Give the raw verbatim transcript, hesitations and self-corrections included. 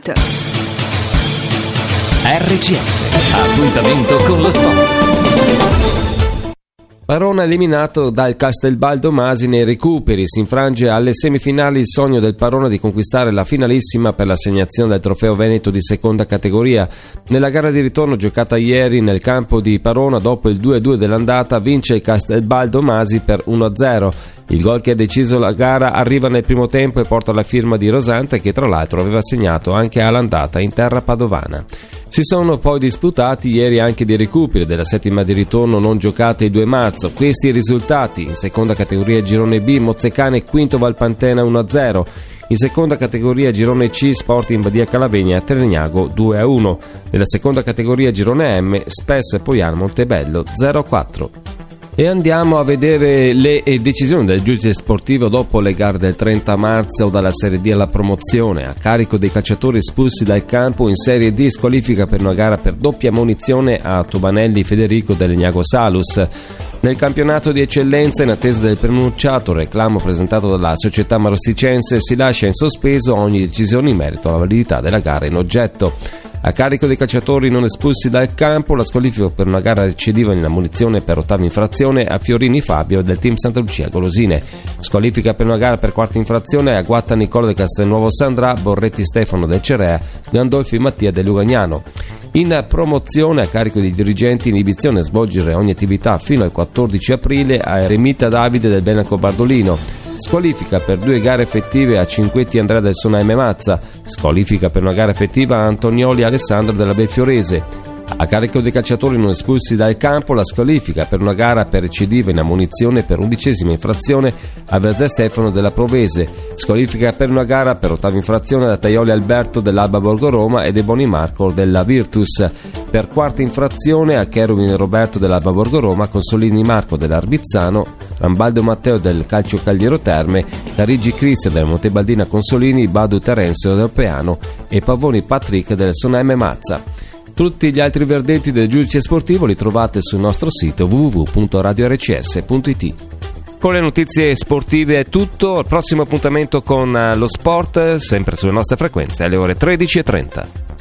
punto it. R C S, appuntamento con lo sport. Parona eliminato dal Castelbaldo Masi nei recuperi, si infrange alle semifinali il sogno del Parona di conquistare la finalissima per l'assegnazione del trofeo Veneto di seconda categoria. Nella gara di ritorno giocata ieri nel campo di Parona, dopo il due a due dell'andata, vince il Castelbaldo Masi per uno a zero. Il gol che ha deciso la gara arriva nel primo tempo e porta la firma di Rosante, che tra l'altro aveva segnato anche all'andata in terra padovana. Si sono poi disputati ieri anche dei recuperi della settima di ritorno non giocata il due marzo. Questi i risultati: in seconda categoria girone B, Mozzecane quinto Valpantena uno a zero. In seconda categoria girone C, Sporting Badia Calavegna Terniago due a uno. Nella seconda categoria girone M, Spes Poiano Montebello zero a quattro. E andiamo a vedere le decisioni del giudice sportivo dopo le gare del trenta marzo dalla Serie D alla promozione. A carico dei calciatori espulsi dal campo in Serie D, squalifica per una gara per doppia munizione a Tobanelli Federico del Legnago Salus. Nel campionato di eccellenza, in attesa del preannunciato reclamo presentato dalla società marosticense, si lascia in sospeso ogni decisione in merito alla validità della gara in oggetto. A carico dei calciatori non espulsi dal campo, la squalifica per una gara recidiva in ammonizione per ottava infrazione a Fiorini Fabio del team Santa Lucia Golosine. Squalifica per una gara per quarta infrazione a Guatta Nicola del Castelnuovo Sandrà, Borretti Stefano del Cerea, Gandolfi Mattia del Lugagnano. In promozione, a carico dei dirigenti, inibizione a svolgere ogni attività fino al quattordici aprile a Eremita Davide del Benaco Bardolino. Squalifica per due gare effettive a Cinquetti Andrea del Sonaime Mazza. Squalifica per una gara effettiva a Antonioli Alessandro della Belfiorese. A carico dei calciatori non espulsi dal campo, la squalifica per una gara per recidiva in ammonizione per undicesima infrazione a Verdè Stefano della Provese. Squalifica per una gara per ottava infrazione da Taioli Alberto dell'Alba Borgo Roma e De Boni Marco della Virtus. Per quarta infrazione a Cherubin Roberto dell'Alba Borgo Roma, Consolini Marco dell'Arbizzano, Rambaldo Matteo del Calcio Cagliero Terme, Carigi Cristian del Montebaldina Consolini, Badu Terenzio del Peano e Pavoni Patrick del Sonaime Mazza. Tutti gli altri verdetti del giudice sportivo li trovate sul nostro sito w w w punto radio r c s punto i t. Con le notizie sportive è tutto, al prossimo appuntamento con lo sport, sempre sulle nostre frequenze alle ore tredici e trenta.